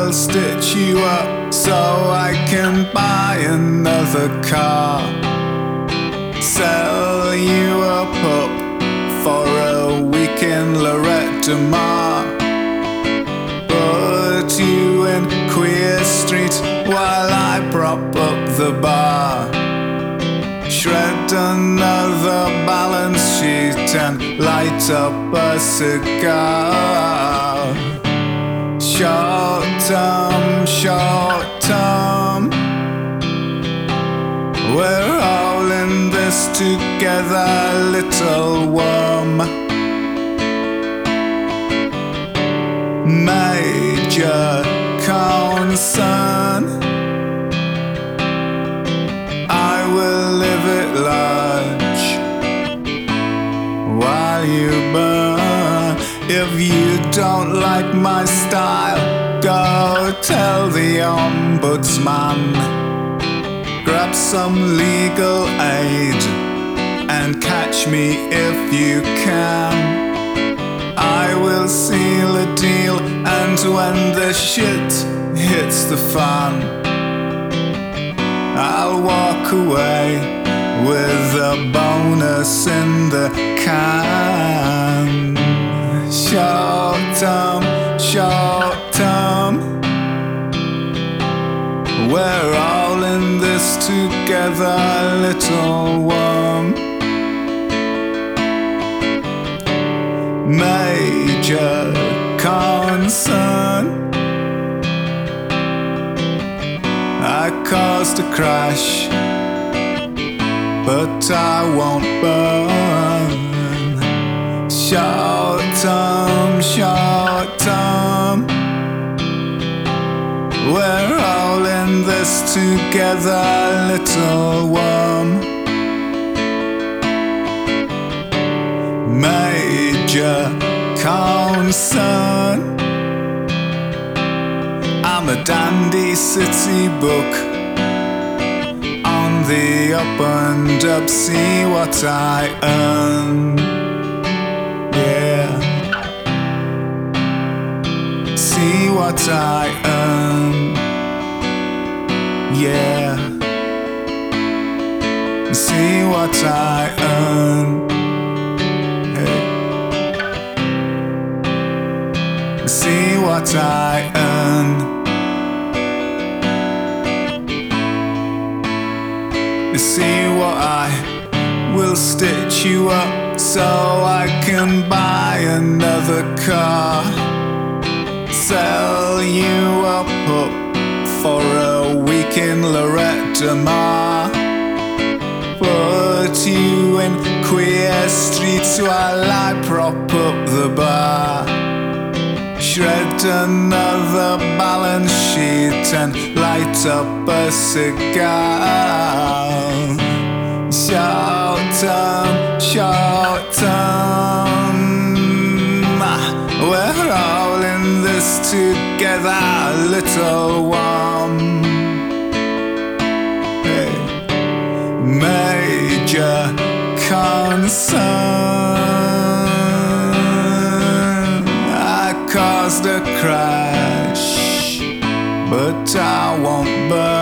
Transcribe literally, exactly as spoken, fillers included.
will stitch you up so I can buy another car. Sell you a pup for a week in Lorette de Mar. Put you in Queer Street while I prop up the bar. Shred another balance sheet and light up a cigar. Short term, short term, we're all in this together, little worm. Major concern, I will live it large while you burn. If you don't like my style, go tell the ombudsman. Grab some legal aid and catch me if you can. I will seal a deal, and when the shit hits the fan, I'll walk away with a bonus in the can. Short term, short term, we're all in this together, little worm. Major concern, I caused a crash, but I won't burn. Short term, short term, we're all in this together, little worm. Major concern, I'm a dandy city book on the up and up, see what I earn. Yeah, see what I earn. Yeah, see what I earn. Hey, see what I earn. See what I will stitch you up so I can buy another car. Sell you a pup for a week in Lorette de Mar. Put you in Queer Street while I prop up the bar. Shred another balance sheet and light up a cigar. Short term, short term, we're all in this together, little worm. Hey. Major concern, I caused a crash, but I won't burn.